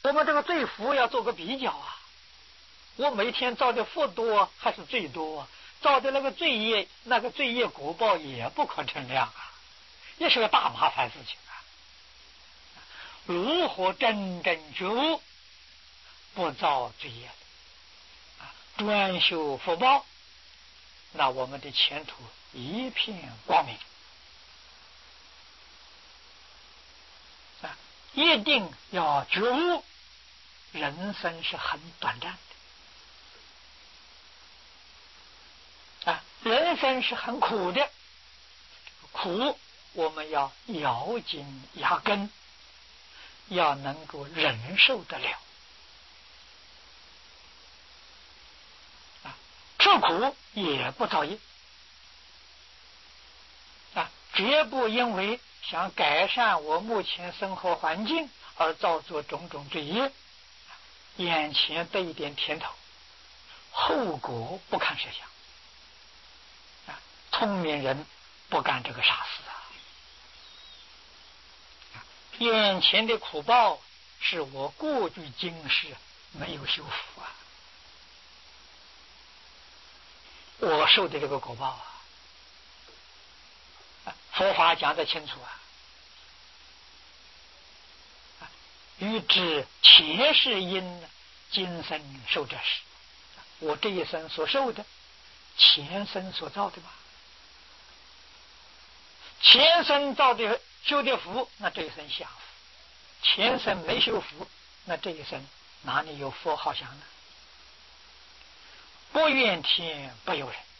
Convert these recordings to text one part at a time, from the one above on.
我们这个罪福要做个比较啊，我每天造的福多还是罪多啊？造的那个罪业果报也不可称量啊，也是个大麻烦事情啊。如何真正觉悟，不造罪业啊，专修福报，那我们的前途一片光明啊！一定要觉悟，人生是很短暂的啊，人生是很苦的，苦我们要咬紧牙根，要能够忍受得了啊，吃苦也不造业啊，绝不因为想改善我目前生活环境而造作种种罪业，眼前得一点甜头，后果不堪设想啊！聪明人不干这个傻事啊！眼前的苦报是我过去今世没有修复啊，我受的这个果报啊，佛法讲得清楚啊，欲知前世因，今生受者是。我这一生所受的，前生所造的吧。前生造的修的福，那这一生享福；前生没修福，那这一生哪里有福好享呢？不怨天不尤人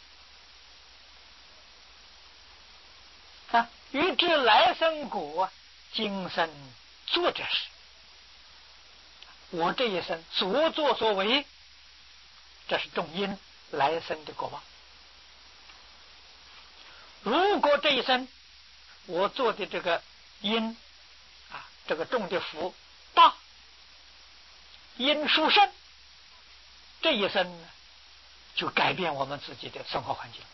啊！欲知来生果，今生做者是。我这一生所作所为，这是种因，来生的果报。如果这一生我做的这个因啊，这个种的福大，因殊胜，这一生呢，就改变我们自己的生活环境。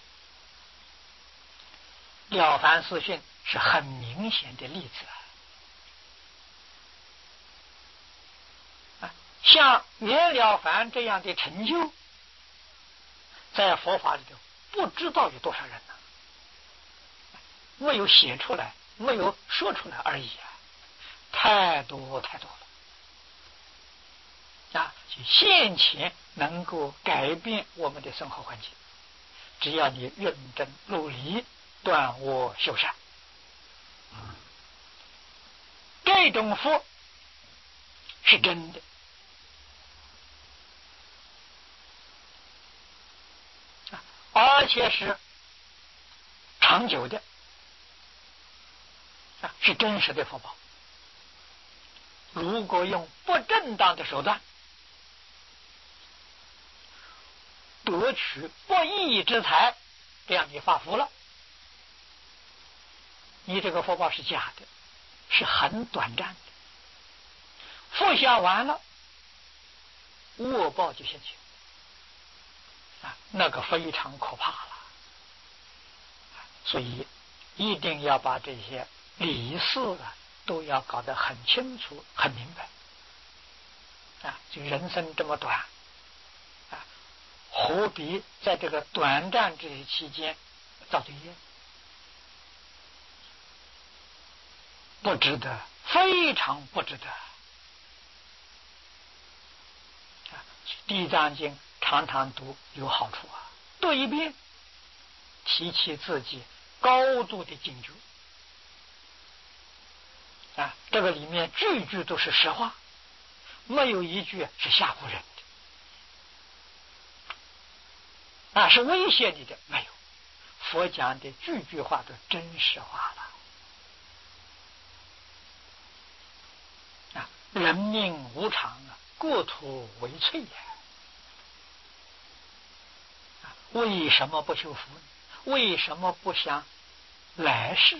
了凡四训是很明显的例子啊！像袁了凡这样的成就，在佛法里头不知道有多少人呢？没有写出来，没有说出来而已啊，太多太多了啊！现前能够改变我们的生活环境，只要你认真努力，断恶修善，这种福是真的啊，而且是长久的啊，是真实的福报。如果用不正当的手段夺取不义之财，这样你发福了，你这个福报是假的，是很短暂的，福享完了，恶报就现前啊，那个非常可怕了。所以一定要把这些理事啊都要搞得很清楚、很明白啊！就人生这么短啊，何必在这个短暂这些期间造罪业？不值得，非常不值得啊！《地藏经》常常读有好处啊，读一遍，提起自己高度的警觉啊！这个里面句句都是实话，没有一句是吓唬人的啊，是威胁你的，没有。佛讲的句句话都真实话了啊！人命无常啊，国土为脆呀！为什么不修福呢？为什么不想来世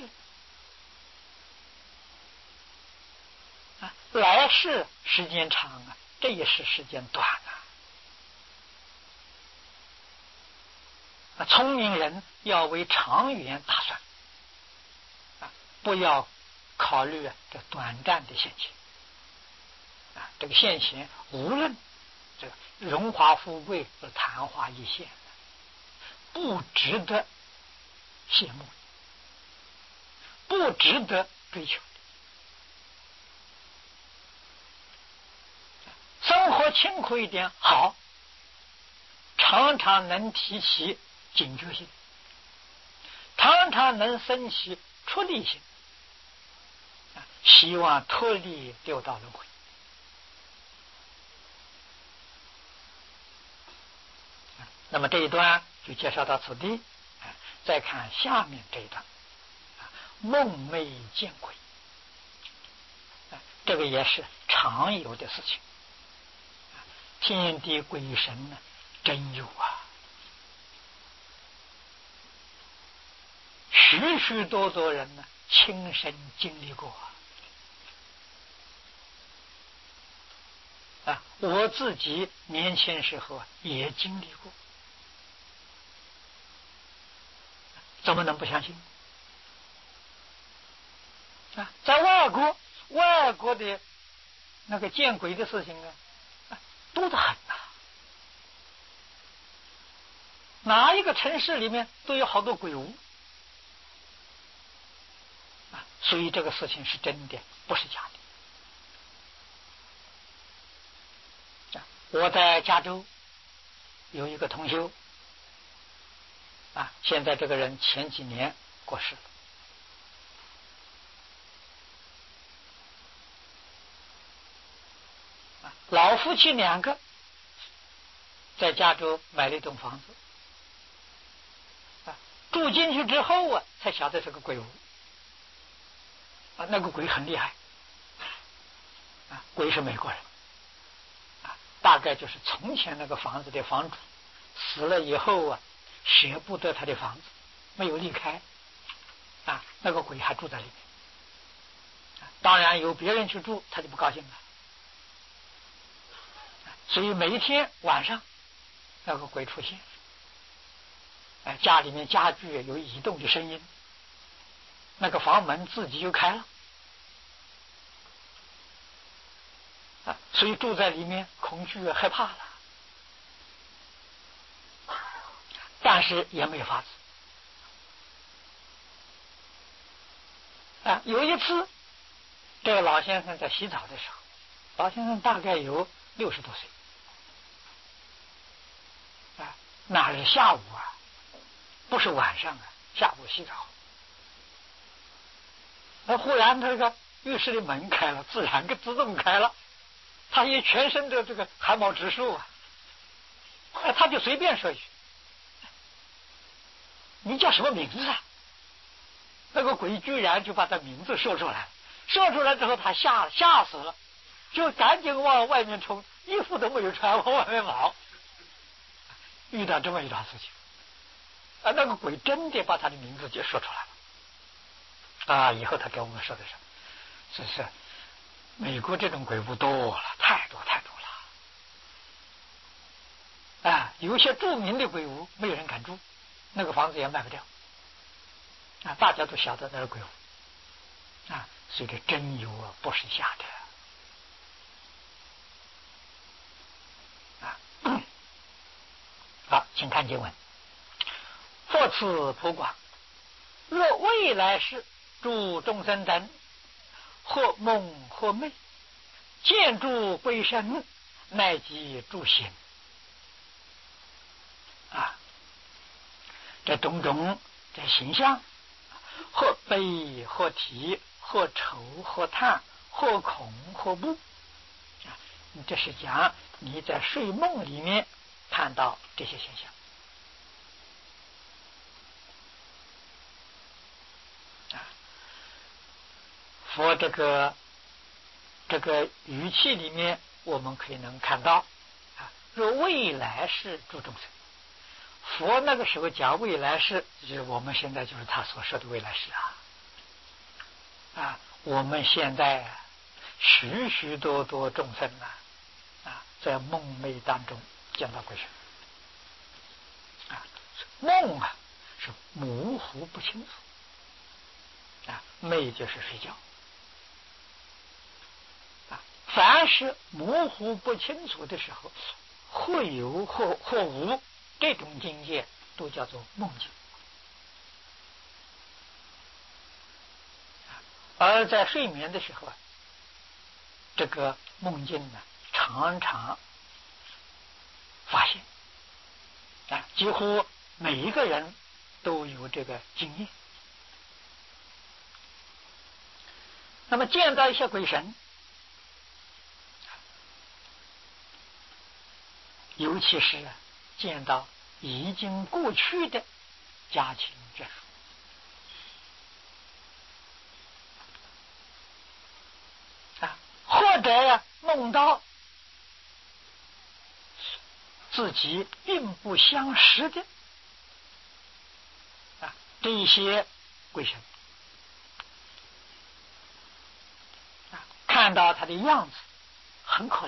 啊？来世时间长啊，这一世时间短啊！聪明人要为长远打算啊，不要考虑这短暂的现情啊！ 这个现前无论这个荣华富贵和昙花一现，不值得羡慕，不值得追求。生活清苦一点好，常常能提起警觉性，常常能升起出离心，希望脱离六道轮回。那么这一段就介绍到此地，再看下面这一段，梦寐见鬼，这个也是常有的事情。天地鬼神呢，真有啊，许许多多人呢亲身经历过啊，我自己年轻时候也经历过，怎么能不相信啊？在外国的那个见鬼的事情啊，多得很呐，哪一个城市里面都有好多鬼屋啊，所以这个事情是真的，不是假的。我在加州有一个同修啊，现在这个人前几年过世了。老夫妻两个在加州买了一栋房子，住进去之后啊，才晓得是个鬼屋啊，那个鬼很厉害啊，鬼是美国人啊，大概就是从前那个房子的房主死了以后啊，舍不得他的房子，没有离开啊，那个鬼还住在里面。当然有别人去住，他就不高兴了。所以每一天晚上，那个鬼出现，家里面家具有移动的声音，那个房门自己就开了，所以住在里面恐惧害怕了，但是也没有法子。有一次，这个老先生在洗澡的时候，老先生大概有60多岁。那是下午啊，不是晚上啊，下午洗澡。忽然这个浴室的门开了，自然自动开了，他也全身的这个汗毛直竖啊，他就随便说一句：“你叫什么名字啊？”那个鬼居然就把他名字说出来，说出来之后他吓死了，就赶紧往外面冲，衣服都没有穿，往外面跑。遇到这么一桩事情那个鬼真的把他的名字就说出来了以后他给我们说的是美国这种鬼屋多了，太多了有些著名的鬼屋没有人敢住，那个房子也卖不掉大家都晓得那是鬼屋所以这真有不是假的好，请看经文。佛此普广，若未来世诸众生等，或梦或寐，见诸鬼神，乃即诸行这种种这形象，或悲或啼或愁或叹或恐或怖这是讲你在睡梦里面看到这些现象佛这个语气里面我们可以能看到若未来世诸众生，佛那个时候讲未来世，就是我们现在就是他所说的未来世我们现在许许多多众生在梦寐当中见到鬼神梦是模糊不清楚寐就是睡觉凡是模糊不清楚的时候，或有或无，这种境界都叫做梦境。而在睡眠的时候啊，这个梦境呢，常常发现啊，几乎每一个人都有这个经验。那么见到一些鬼神，尤其是见到已经过去的家亲眷属，或者梦到自己并不相识的这一些鬼神，看到他的样子很可怜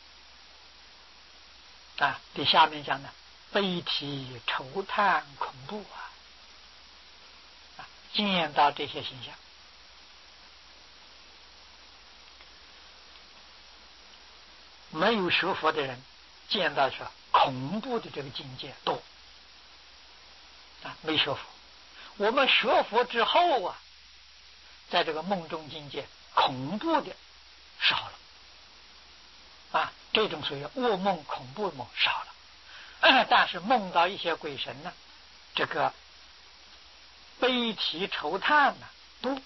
对下面讲的悲啼愁叹恐怖见到这些形象，没有学佛的人见到说恐怖的这个境界多没学佛。我们学佛之后在这个梦中境界恐怖的少了这种属于噩梦恐怖梦少了，但是梦到一些鬼神呢，这个悲啼愁叹多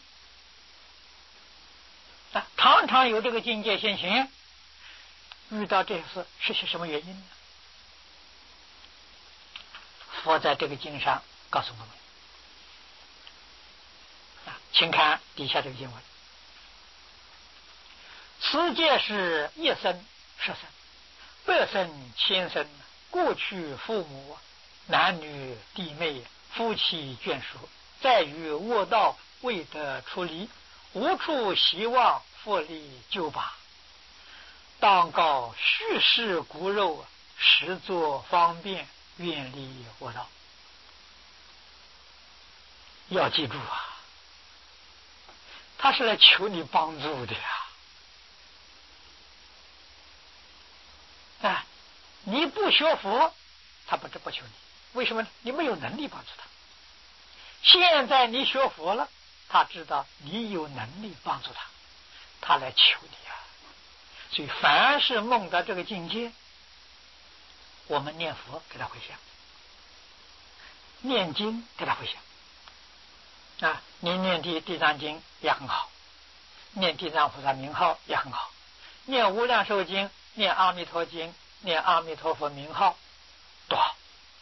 常常有这个境界现行。遇到这事是些什么原因呢？佛在这个经上告诉我们请看底下这个经文：此界是一生十生百生千生，过去父母男女弟妹夫妻眷属，在于恶道未得出离，无处希望复利救拔，当告虚实骨肉，实作方便，远离恶道。要记住他是来求你帮助的你不学佛，他不求你，为什么呢？你没有能力帮助他。现在你学佛了，他知道你有能力帮助他，他来求你所以凡是梦到这个境界，我们念佛给他回向，念经给他回向你念地藏经也很好，念地藏菩萨名号也很好，念无量寿经，念阿弥陀经，念阿弥陀佛名号多好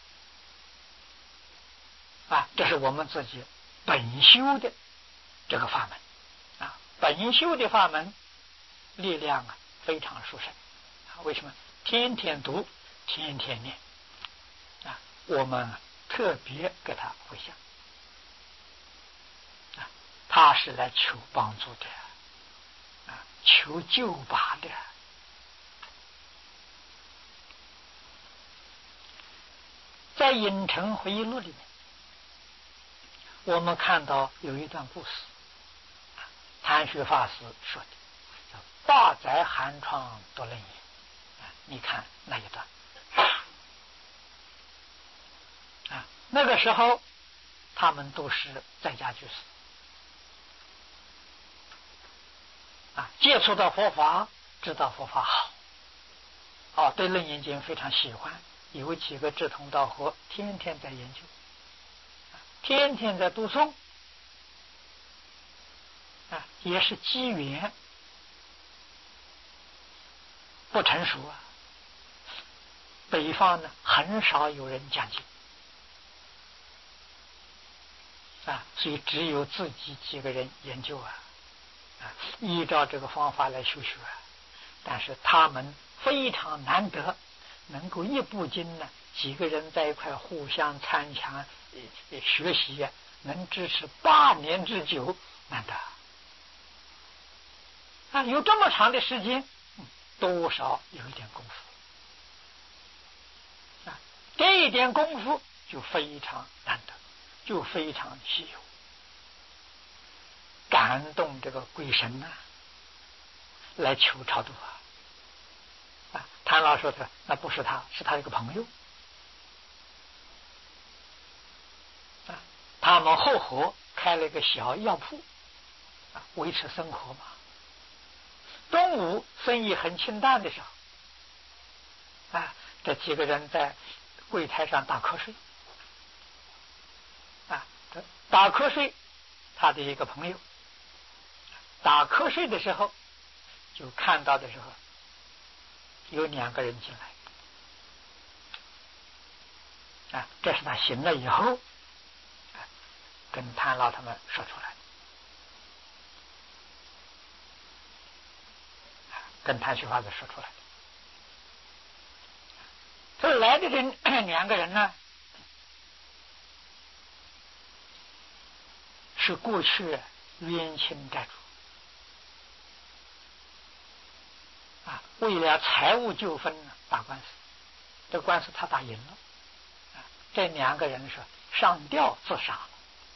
这是我们自己本修的这个法门本修的法门力量非常殊胜为什么？天天读，天天念我们特别给他回向他是来求帮助的求救拔的。在《影城回忆录》里面，我们看到有一段故事，谭学法师说的，叫“大宅寒窗多冷眼”你看那一段那个时候他们都是在家居士接触到佛法，知道佛法好对楞严经非常喜欢，有几个志同道合，天天在研究，天天在读诵也是机缘不成熟北方呢很少有人讲经所以只有自己几个人研究依照这个方法来修学但是他们非常难得能够一部经呢几个人在一块互相参详学习能支持8年之久，难得有这么长的时间多少有一点功夫这一点功夫就非常难得，就非常稀有，感动这个鬼神来求超度谭老说的那不是他，是他一个朋友他们后河开了一个小药铺维持生活嘛。中午生意很清淡的时候这几个人在柜台上打瞌睡打瞌睡，他的一个朋友打瞌睡的时候就看到的时候有2个人进来这是他醒了以后跟谭老他们说出来跟谭旭法子说出来的。这来的这2个人呢，是过去冤亲债主为了财务纠纷打官司，这官司他打赢了这2个人是上吊自杀了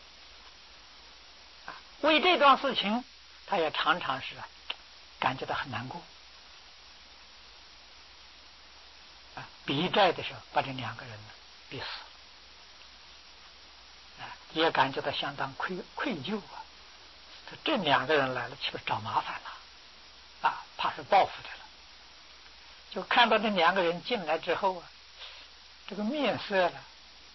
为这桩事情他也常常是感觉到很难过逼债的时候把这2个人逼死也感觉到相当愧疚这2个人来了岂不是找麻烦了怕是报复的了。就看到这2个人进来之后这个面色呢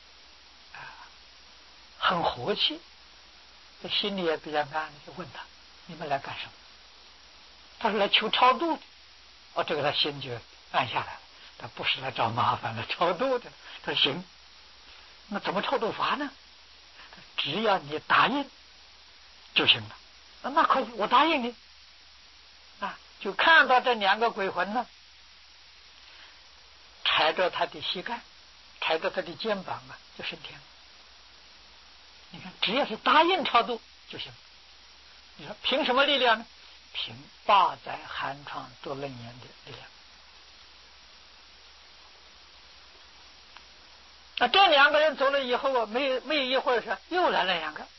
很和气，这心里也比较安，就问他你们来干什么？他是来求超度的这个他心就暗下来了，他不是来找麻烦来超度的。他说行，那怎么超度法呢？只要你答应就行了。那可以，我答应你就看到这2个鬼魂呢踩着他的膝盖，踩着他的肩膀就升天了。你看只要是答应超度就行。你说凭什么力量呢？凭八载寒窗多楞严的力量。这2个人走了以后没有一会儿又来了2个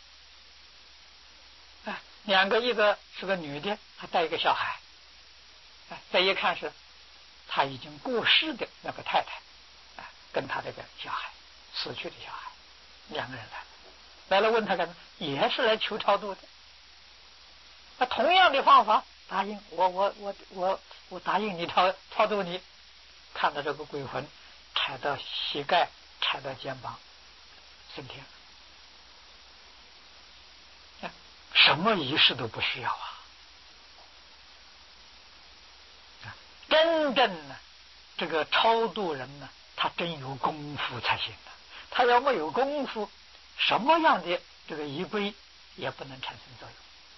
2个，一个是个女的，还带一个小孩再一看是他已经过世的那个太太跟他这个小孩死去的小孩，2个人来了问他干什么？也是来求超度的同样的方法答应我答应你超度你。看到这个鬼魂踩到膝盖踩到肩膀升天，什么仪式都不需要真正这个超度人呢，他真有功夫才行他要没有功夫，什么样的这个仪规也不能产生作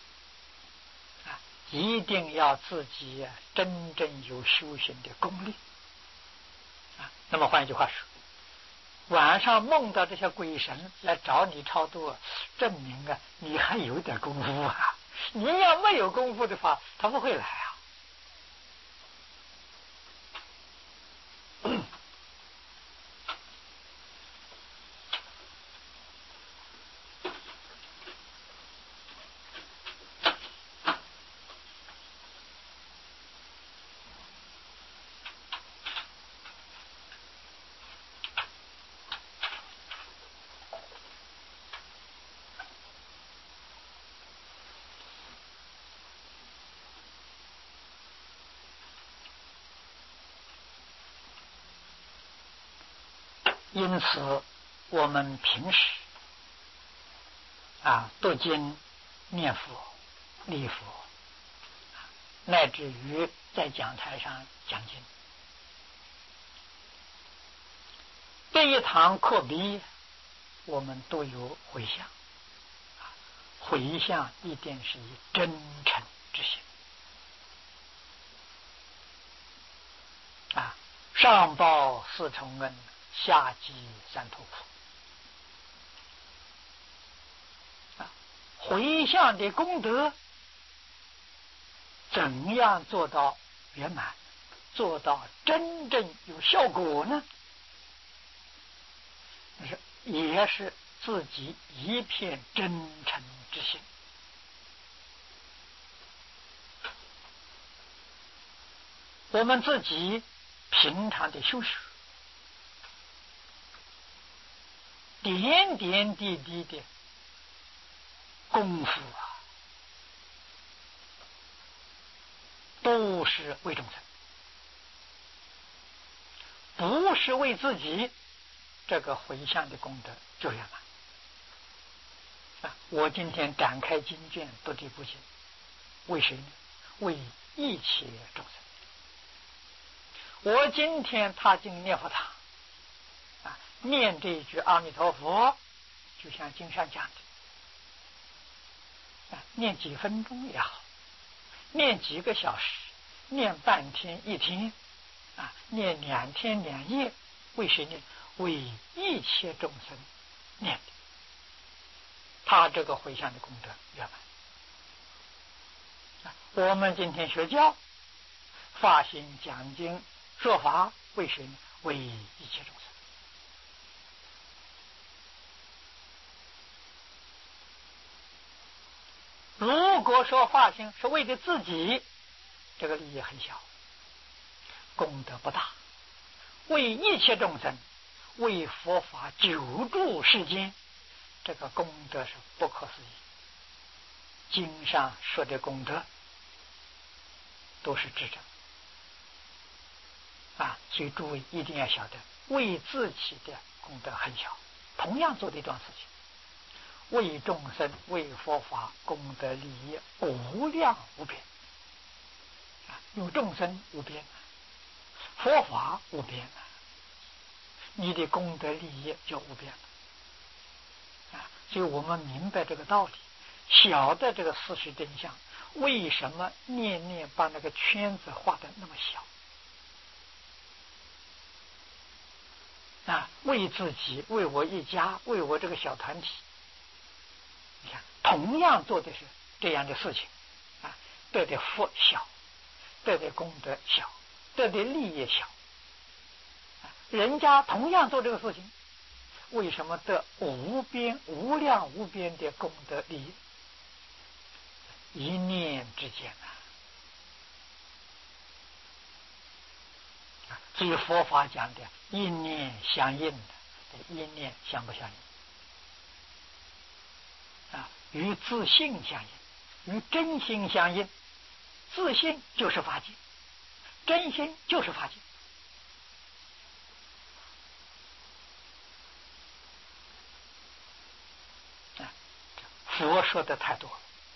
用一定要自己真正有修行的功力那么换一句话说，晚上梦到这些鬼神来找你超度，证明你还有点功夫你要没有功夫的话，他不会来因此我们平时读经念佛礼佛，乃至于在讲台上讲经，这一堂课毕我们都有回向回向一定是以真诚之心上报4重恩，下济3途苦回向的功德怎样做到圆满，做到真正有效果呢？也是自己一片真诚之心我们自己平常的修学，点点滴滴的功夫啊，都是为众生，不是为自己，这个回向的功德就圆满。我今天展开经卷读这部经，为谁呢？为一切众生。我今天踏进念佛堂念这一句阿弥陀佛，就像经上讲的念几分钟也好，念几个小时，念半天一天念2天2夜，为谁呢？为一切众生念的，他这个回向的功德圆满。我们今天学教发心讲经说法，为谁呢？为一切众生。如果说发心是为了自己，这个利益很小，功德不大。为一切众生，为佛法救助世间，这个功德是不可思议。经上说的功德都是至真所以诸位一定要晓得，为自己的功德很小，同样做的一桩事情，为众生为佛法功德利益无量无边有众生无边，佛法无边你的功德利益就无边了所以我们明白这个道理，晓得这个事实真相，为什么念念把那个圈子画得那么小为自己，为我一家，为我这个小团体，你看同样做的是这样的事情得的福小，得的功德小，得的利益小人家同样做这个事情，为什么得无边无量无边的功德利益？一念之间所以佛法讲的一念相应的，一念相不相应与自性相应，与真心相应。自性就是法界，真心就是法界佛说的太多了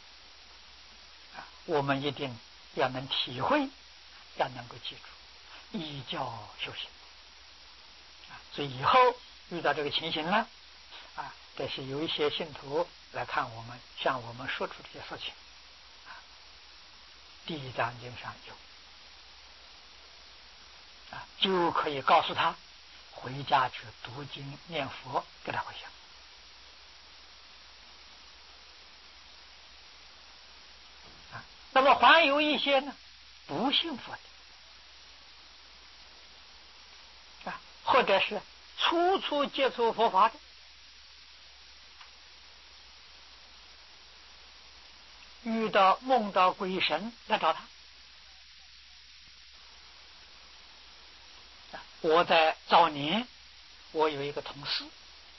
我们一定要能体会，要能够记住，依教修行所以以后遇到这个情形了但是有一些信徒来看我们，向我们说出这些事情地藏经上有就可以告诉他回家去读经念佛，给他回想那么还有一些呢不信佛的或者是初初接触佛法的，梦到鬼神来找他我在早年我有一个同事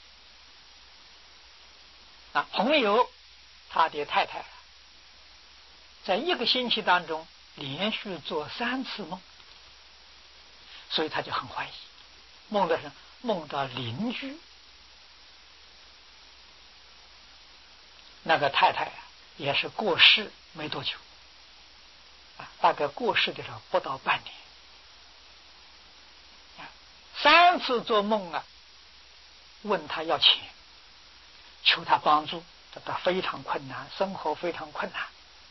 朋友，他的太太在一个星期当中连续做3次梦，所以他就很怀疑，梦到邻居那个太太也是过世没多久大概过世的时候不到半年3次做梦问他要钱，求他帮助，他非常困难，生活非常困难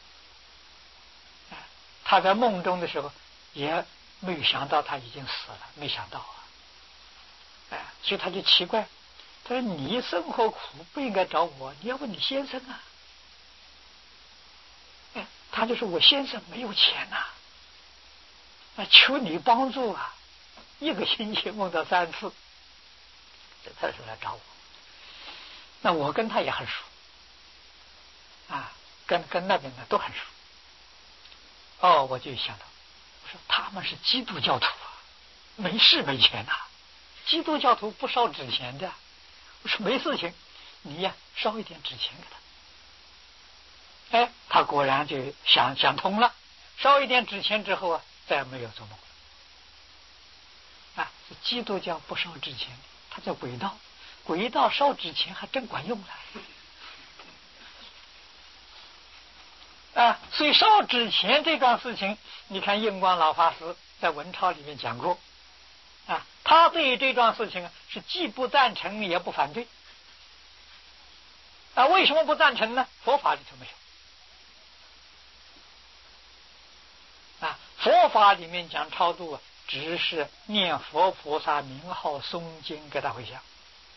他在梦中的时候也没有想到他已经死了，没想到所以他就奇怪，他说你生活苦不应该找我，你要问你先生他就说我先生没有钱求你帮助一个星期梦到3次，他说来找我，那我跟他也很熟跟那边的都很熟我就想到我说他们是基督教徒啊，没事没钱呐，基督教徒不烧纸钱的。我说没事情，你呀烧一点纸钱给他。哎，他果然就想通了，烧一点纸钱之后啊，再也没有做梦了。啊，基督教不烧纸钱，他叫鬼道，鬼道烧纸钱还真管用了。啊，所以烧纸钱这桩事情，你看印光老法师在文钞里面讲过，啊，他对于这桩事情是既不赞成也不反对。啊，为什么不赞成呢？佛法里头没有。啊，佛法里面讲超度啊，只是念佛菩萨名号、诵经给他回向。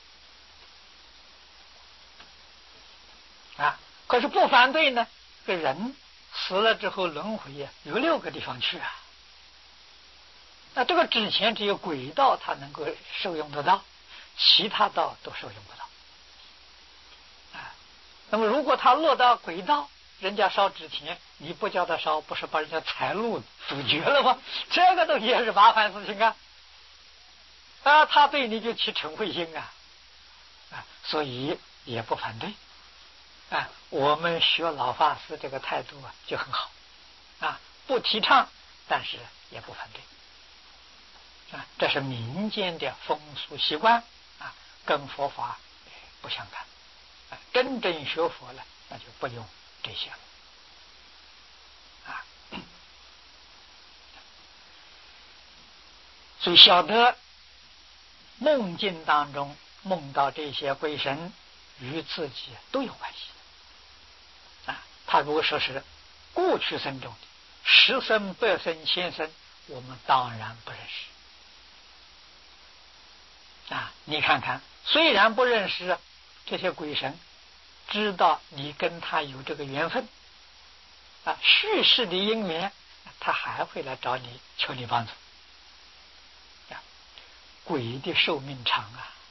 啊，可是不反对呢，这个人死了之后轮回呀，有6个地方去啊。那这个纸钱只有鬼道他能够受用得到，其他道都受用不到。啊，那么如果他落到鬼道，人家烧纸钱，你不叫他烧，不是把人家财路阻绝了吗？这个东西也是麻烦事情啊。啊，他对你就起嗔恚心啊，啊，所以也不反对。啊，我们学老法师这个态度啊就很好，啊，不提倡，但是也不反对。啊，这是民间的风俗习惯啊，跟佛法不相干。啊，真正学佛了，那就不用这些了。啊，所以晓得梦境当中梦到这些鬼神与自己都有关系。啊，他如果说是过去生中的10生、100生、1000生，我们当然不认识。啊，你看看，虽然不认识这些鬼神，知道你跟他有这个缘分，啊，续世的因缘，他还会来找你求你帮助。啊，鬼的寿命长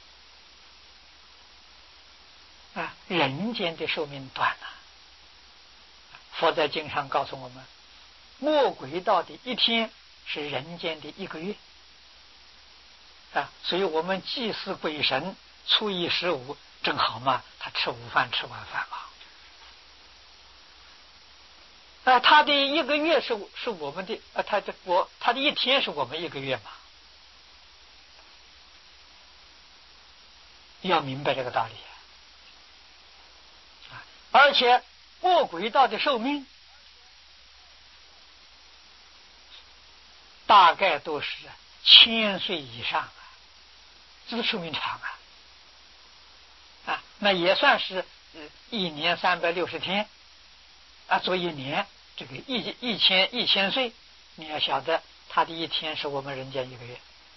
啊，人间的寿命短啊。佛在经上告诉我们，魔鬼道的1天是人间的1个月。啊，所以我们祭祀鬼神，初一十五正好嘛，他吃午饭吃晚饭嘛。啊，他的1个月是我们的，他的1天是我们1个月嘛。要明白这个道理。啊，而且魔鬼道的寿命大概都是1000岁以上啊，这个寿命长啊。啊，那也算是1年360天啊，做1年，这个1000岁，你要晓得他的1天是我们人间1个月。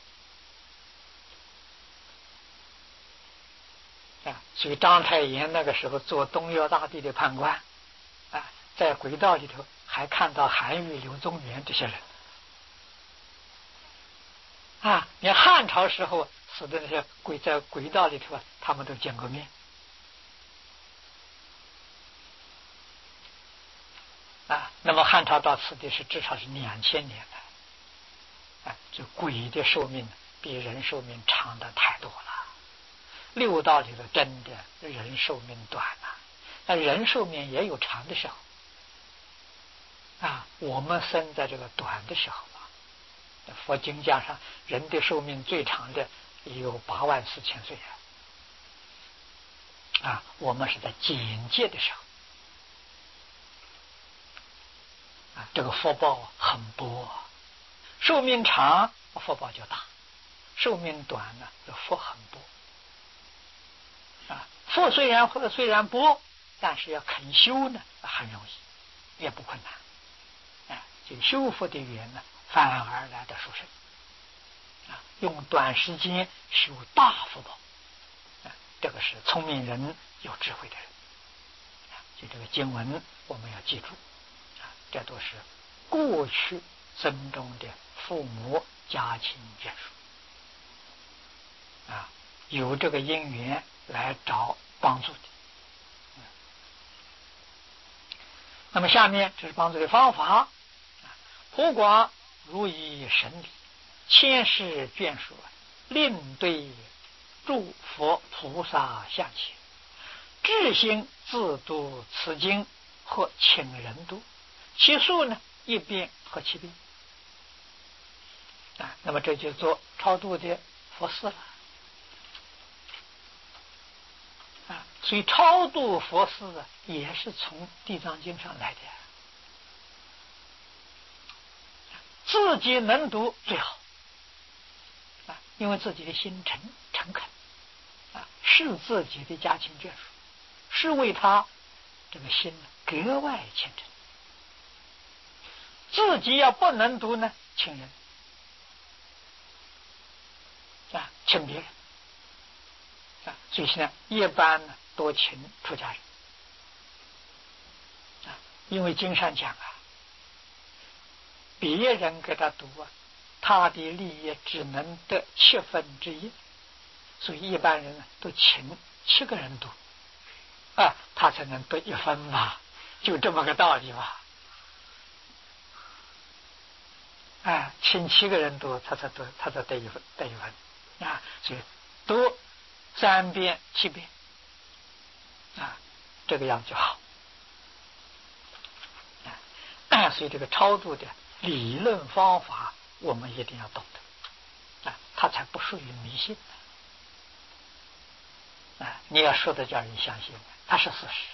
啊，所以章太炎那个时候做东岳大帝的判官，啊，在轨道里头还看到韩愈、柳宗元这些人。啊，你汉朝时候死的那些在轨道里头，他们都见过面。啊，那么汉朝到此地是至少是2000年了。啊，这鬼的寿命比人寿命长的太多了。6道里头真的人寿命短啊，那人寿命也有长的时候。啊，我们生在这个短的时候啊，佛经讲上人的寿命最长的也有84000岁啊。啊，我们是在简介的时候。啊，这个福报很多，寿命长福报就大，寿命短呢，这福很薄。啊，福虽然薄，但是要肯修呢，很容易，也不困难。啊，这个修福的缘呢，反而来的殊胜。啊，用短时间修大福报。啊，这个是聪明人、有智慧的人。啊，就这个经文我们要记住。啊，这都是过去生中的父母家亲眷属。啊，有这个因缘来找帮助的。那么下面这是帮助的方法。普广如以神理，千世眷属，令对诸佛菩萨相起，至心自读此经，或请人读，其数呢一遍或七遍。那么这就做超度的佛事了。所以超度佛事也是从地藏经上来的，自己能读最好因为自己的心诚恳是自己的家亲眷属，是为他这个心格外虔诚。自己要不能读呢，请人请别人所以现在一般呢多请出家人因为经上讲别人给他读他的利益只能得1/7，所以一般人都请7个人读他才能得1分吧，就这么个道理吧。请7个人读，他才得1分所以读3遍7遍这个样就好所以这个超度的理论方法我们一定要懂得它才不属于迷信你要说的叫人相信它是事实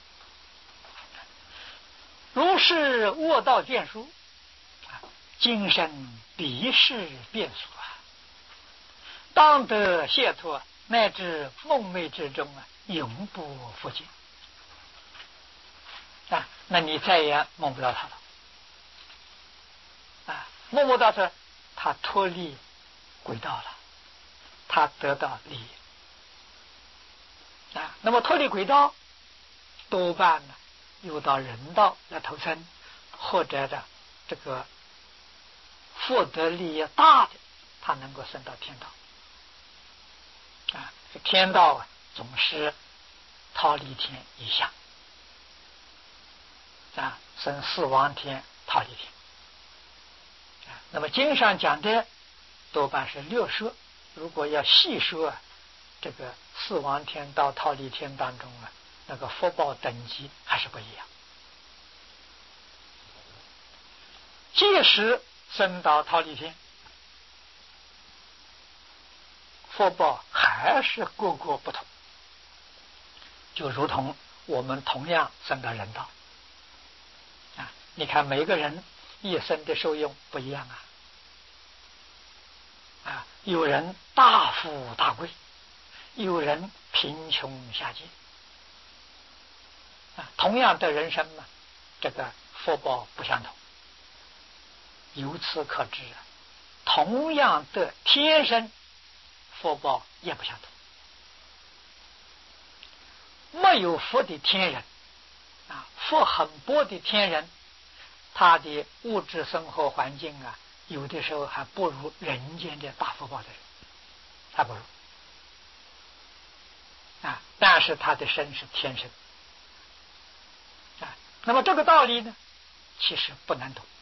如是卧道眷属今生离世变数当得解脱，乃至梦寐之中永不复见那你再也梦不到他了梦不到他脱离轨道了，他得到利益那么脱离轨道多半呢又到人道来投生，或者的这个福德利益大的他能够升到天道天道总是忉利天以下升4王天忉利天那么经上讲的多半是6说，如果要细说这个4王天到忉利天当中那个福报等级还是不一样。即使升到忉利天，福报还是各个不同，就如同我们同样升到人道你看每个人一生的受用不一样有人大富大贵，有人贫穷下贱同样的人生这个福报不相同。由此可知同样的天生福报也不相同。没有福的天人福很薄的天人，他的物质生活环境有的时候还不如人间的大福报的人，还不如但是他的身是天生那么这个道理呢其实不难懂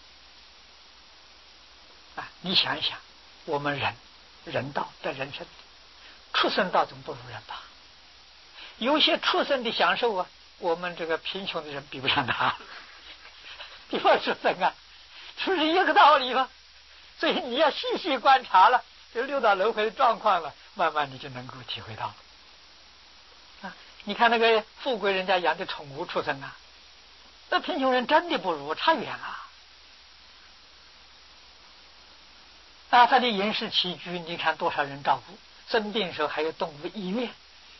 你想一想，我们人道的人生，畜生道总不如人吧？有些畜生的享受我们这个贫穷的人比不上他。地方畜生是不是一个道理吗？所以你要细细观察了这六道轮回的状况了，慢慢你就能够体会到你看那个富贵人家养的宠物畜生那贫穷人真的不如，差远他的饮食起居你看多少人照顾，生病的时候还有动物医院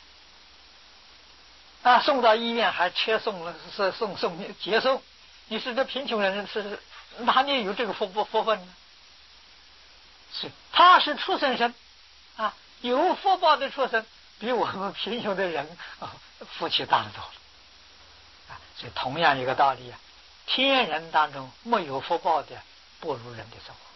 送到医院还车送了接送，你是这贫穷人是哪里有这个福分呢？是他是畜生身有福报的畜生比我们贫穷的人福气大得多了所以同样一个道理天人当中没有福报的不如人的生活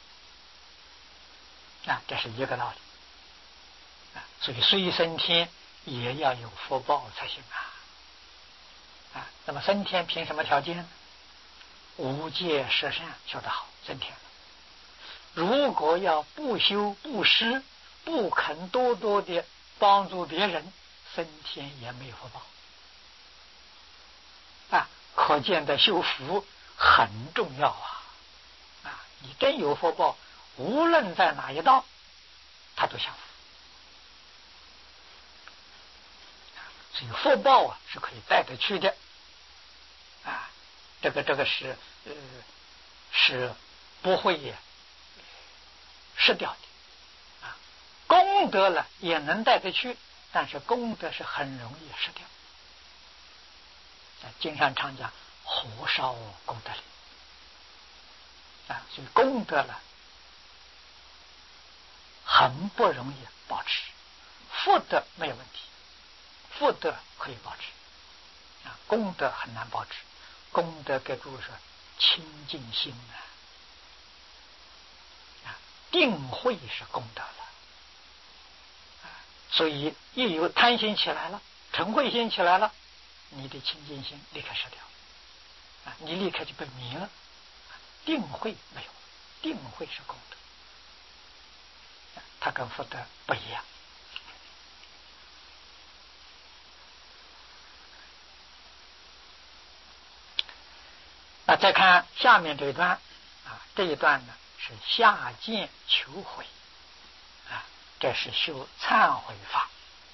这是一个道理所以虽升天也要有福报才行那么升天凭什么条件呢？ 无戒十善修得好，增添了。如果要不修不施，不肯多多的帮助别人，升天也没有福报啊！可见的修福很重要啊！你真有福报，无论在哪一道，他都享福。所以福报是可以带得去的啊！这个是不会失掉的啊！功德了也能带得去，但是功德是很容易失掉。经上常讲火烧功德林所以功德了很不容易保持，福德没有问题，福德可以保持功德很难保持。功德给诸位说清净心定慧是功德了所以一有贪心起来了，嗔恚心起来了，你的清净心立刻失掉你立刻就被迷了。定慧没有，定慧是功德它跟福德不一样。再看下面这一段这一段呢是下贱求悔这是修忏悔法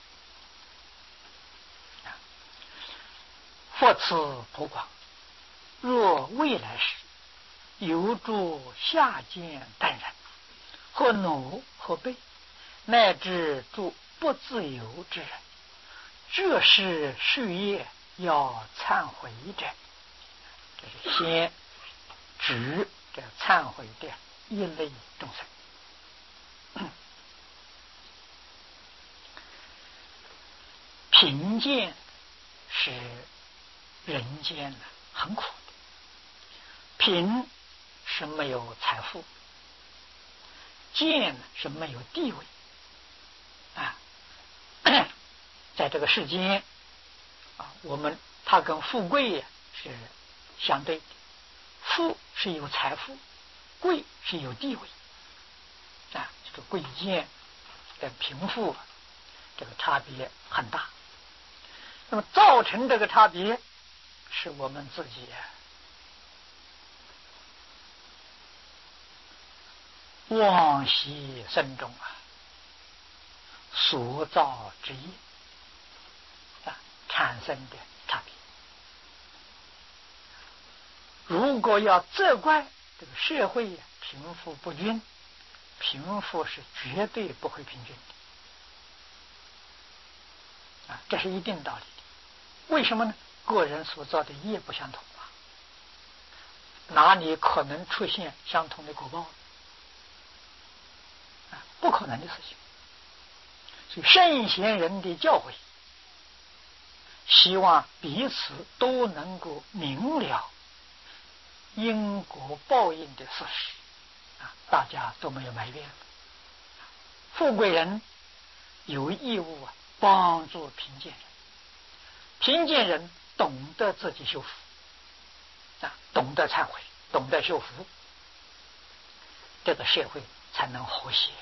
佛慈普广，若未来时有诸下贱等人，或奴或婢，乃至诸不自由之人，这是事业要忏悔者。这是先指这忏悔的一类众生。贫贱是人间很苦的，贫是没有财富，贱是没有地位在这个世间它跟富贵是相对的，富是有财富，贵是有地位这个贵贱跟贫富这个差别很大。那么造成这个差别是我们自己往昔生中所造之业产生的差别。如果要责怪这个社会贫富不均，贫富是绝对不会平均的这是一定道理的。为什么呢？个人所造的业不相同哪里可能出现相同的果报不可能的事情。所以圣贤人的教诲希望彼此都能够明了因果报应的事实大家都没有埋怨。富贵人有义务帮助贫贱人，贫贱人懂得自己修福懂得忏悔，懂得修福，这个社会才能和谐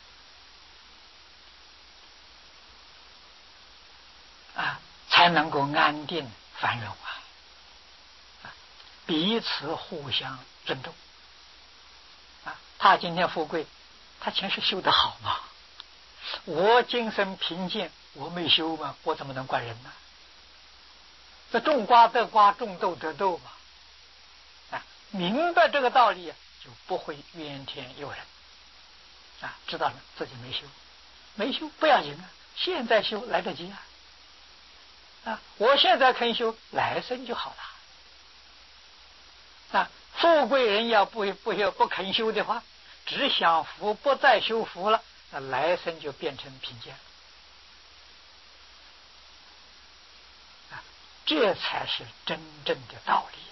才能够安定繁荣彼此互相尊重他今天富贵，他前世修得好吗？我今生贫贱，我没修吗？我怎么能怪人呢？这种瓜得瓜，种豆得豆嘛明白这个道理就不会怨天尤人知道了自己没修不要紧现在修来得及我现在肯修，来生就好了富贵人要不肯修的话，只享福不再修福了，那来生就变成贫贱这才是真正的道理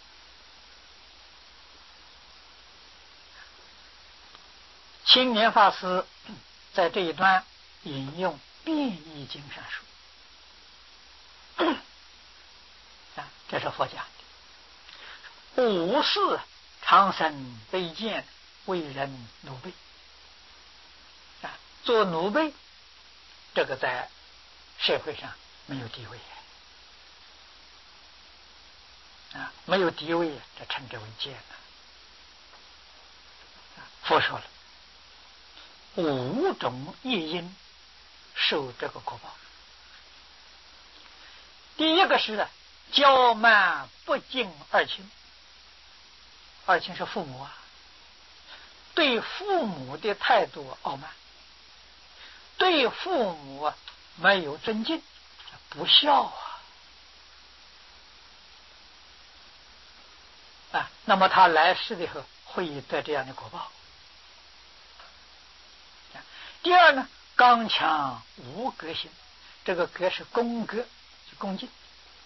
青年法师在这一段引用变异经上说这是佛讲的， 无事长生卑贱，为人奴婢。做奴婢，这个在社会上没有地位没有地位，这称之为贱佛说了5种业因受这个果报。第一个是骄慢不敬二亲，二亲是父母对父母的态度傲慢，对父母没有尊敬，不孝那么他来世的时候会得这样的果报。第二呢，刚强无格心，这个格是恭格，是恭敬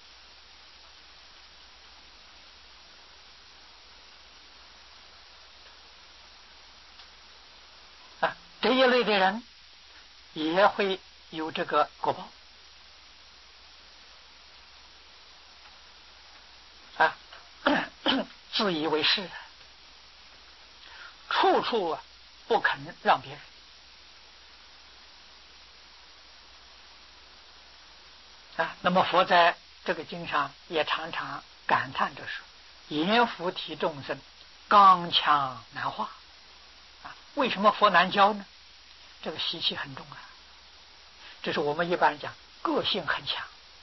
这一类的人也会有这个果报自以为是，处处不肯让别人那么佛在这个经上也常常感叹着说：阎浮提众生，刚强难化为什么佛难教呢？这个习气很重这是我们一般人讲个性很强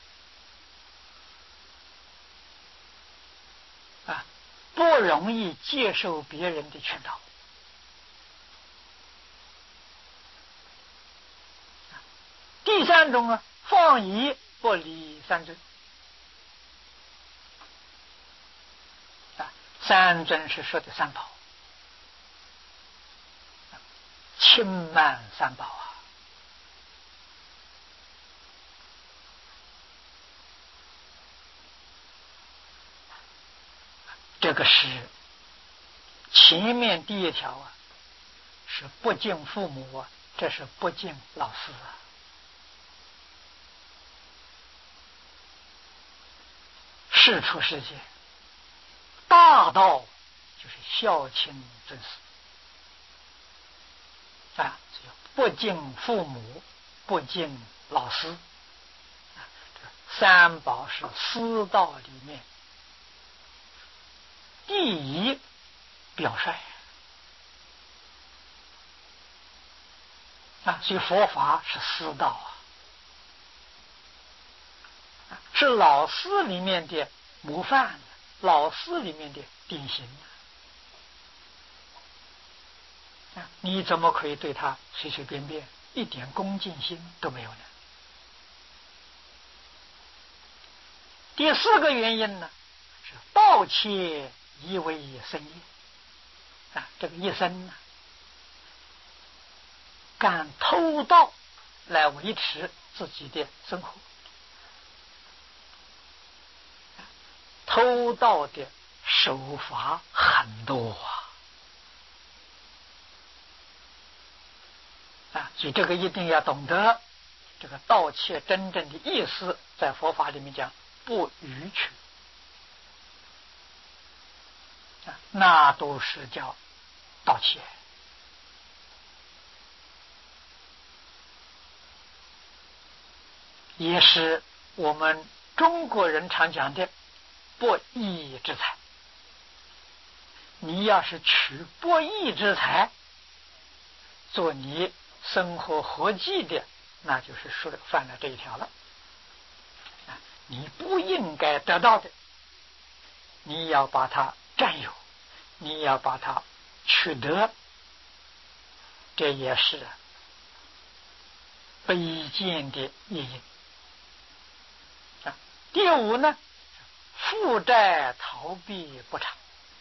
不容易接受别人的劝导第三种放逸不理三尊三尊是说的三宝，轻慢三宝这个是前面第一条是不敬父母这是不敬老师世出世界大道就是孝亲尊师不敬父母，不敬老师三宝是师道里面第一表率所以佛法是师道是老师里面的模范，老师里面的典型你怎么可以对他随随便便，一点恭敬心都没有呢？第四个原因呢，是盗窃以为生业这个一生干偷盗来维持自己的生活，偷盗的手法很多所以这个一定要懂得这个盗窃真正的意思，在佛法里面讲不逾矩那都是叫盗窃也是我们中国人常讲的不义之财。你要是取不义之财做你生活活计的，那就是犯了这一条了你不应该得到的，你要把它占有，你要把它取得，这也是卑贱的业因第五呢，负债逃避不偿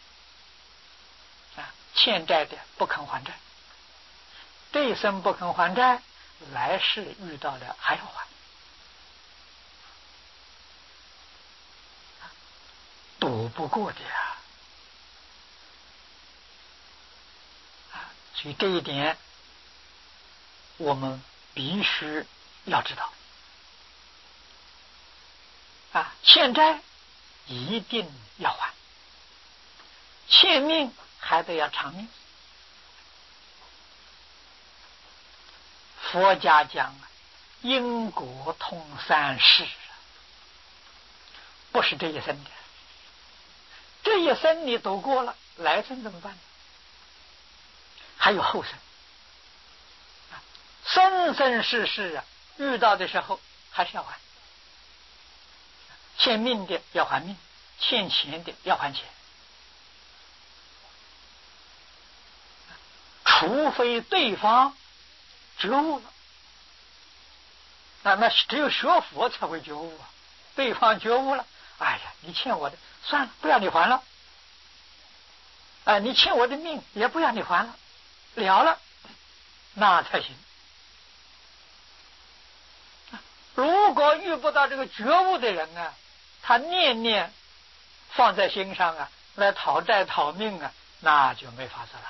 欠债的不肯还债，这一生不肯还债，来世遇到了还要还躲不过的所以这一点我们必须要知道欠债一定要还欠命还得要偿命。佛家讲因果通三世，不是这一生的。这一生你度过了，来生怎么办？还有后生，生生世世遇到的时候还是要还。欠命的要还命，欠钱的要还钱，除非对方觉悟了，那只有学佛才会觉悟啊。对方觉悟了，哎呀，你欠我的，算了，不要你还了。你欠我的命也不要你还了，了了，那才行。如果遇不到这个觉悟的人他念念放在心上来讨债讨命那就没法子了。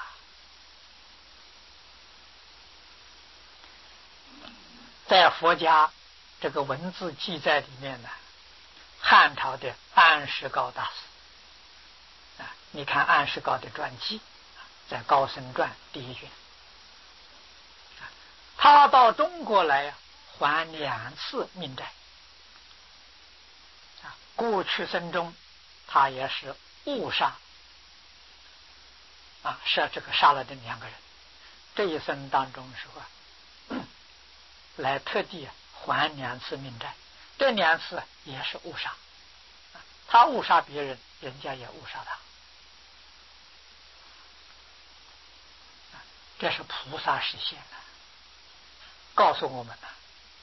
在佛家这个文字记载里面汉朝的安世高大师你看安世高的传记，在《高僧传》第1卷，他到中国来还2次命债。过去生中他也是误杀是这个杀了这2个人。这一生当中说来特地还2次命债，这2次也是误杀。他误杀别人，人家也误杀他。这是菩萨实现告诉我们